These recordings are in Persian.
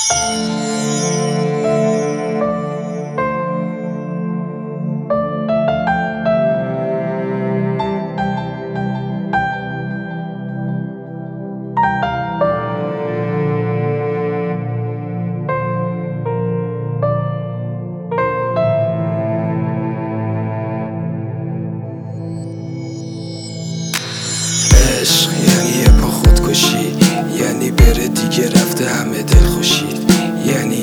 عشق یعنی یه پا خودکشی، یعنی بره دیگه رفته همه دلخوشی، یعنی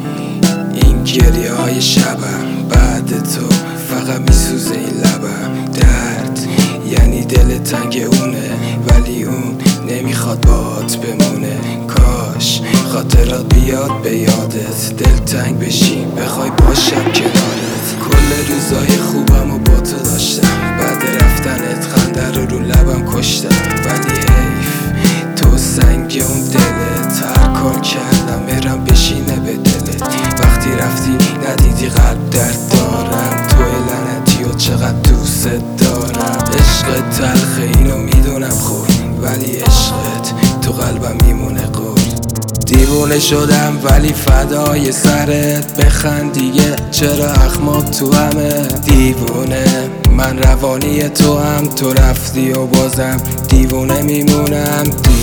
این گریه های شبم بعد تو فقط میسوزه این لبم. درد یعنی دل تنگ اونه ولی اون نمیخواد باهات بمونه. کاش خاطرات بیاد به یادت، دلتنگ بشی بخوای باشم کنارت. کل روزای خوبم و با تو داشتم، بعد رفتنت خنده رو لبم کشتم. ولی حیف تو سنگ اون دلت، هر کار کردم برم بشینه به دلت. وقتی رفتی ندیدی قلب درد دارم، تو لعنتی و چقدر دوست دارم. عشق تلخه اینو میدونم خور، ولی عشقت تو قلبم میمونه قول. دیوونه شدم ولی فدای سرت، بخند دیگه چرا اخمات تو همه. دیوونه من روانی تو هم، تو رفتی و بازم دیوونه میمونم.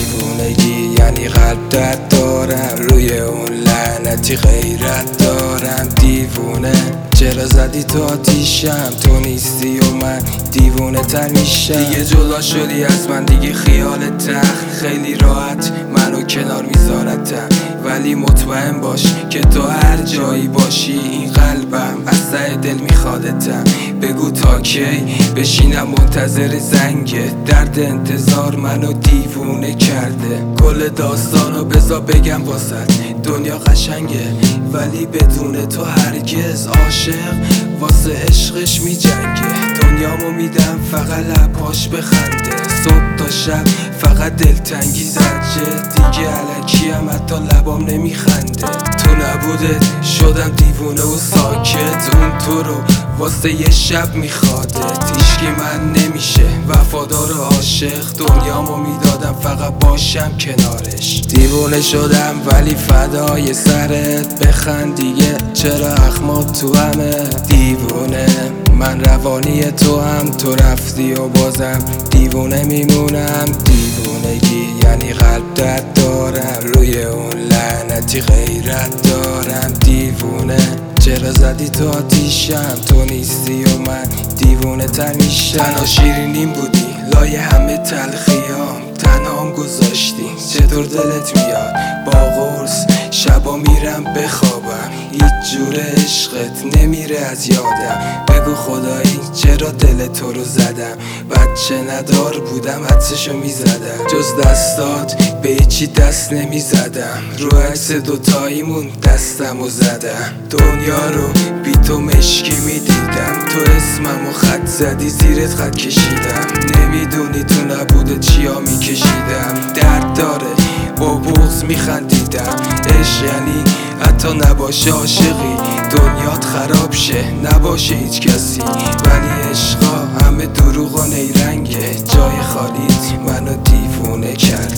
دیوونگی یعنی قلب درد دارم، روی اون لعنتی غیرت دارم. دیوونه چرا زدی تو آتیشم، تو نیستی و من دیوونه تر میشم. دیگه جدا شدی از من، دیگه خیال تخت خیلی راحت منو کنار میذارتم. ولی مطمئن باش که تو هر جایی باشی این قلبم از ته دل میخوادتم. بگو تا کی بشینم منتظر زنگت، درد انتظار منو دیوونه کرده. کل داستانو بذار بگم واسط، دنیا قشنگه ولی بدون تو هرگز. عاشق واسه عشقش میجنگه، دنیامو میدم فقط لباش بخنده. صبح تا شب فقط دلتنگی زجه، دیگه علکی هم حتی لبام نمیخنده. تو نبودت شدم دیوونه و ساکت، اون تو رو واسه یه شب میخوادت. هیچکی من نمیشه وفادار و عاشق، دنیامو میدادم فقط باشم کنارش. دیوونه شدم ولی فدای سرت، بخند دیگه چرا اخمات تو همه. دیوونه من روانی تو هم، تو رفتی و بازم دیوونه میمونم. دیوونگی یعنی قلب درد دارم، روی اون لعنتی غیرت دارم. دیوونه چرا زدی تو آتیشم، تو نیستی و من دیوونه تر میشم. تنها شیرینیم بودی لای همه تلخیام، تنهام گذاشتی چطور دلت میاد. با قرص شبا میرم بخوابم، هیچ جور عشقت نمیره از یادم. بگو خدایی چرا دل تو رو زدم، بچه ندار بودم حدسشو میزدم. جز دستات به هیچی دست نمیزدم، رو عکس دوتاییمون دستمو زدم. دنیا رو بی تو مشکی میدیدم، تو اسممو خط زدی زیرت خط کشیدم. نمیدونی تو نبوده چیا میکشیدم، درد داره با بغض میخندیدم. عشق یعنی حتی نباشه عاشقی، دنیات خراب شه نباشه هیچ کسی. ولی عشقا همه دروغ و نیرنگه، جای خالیت منو دیوونه کرد.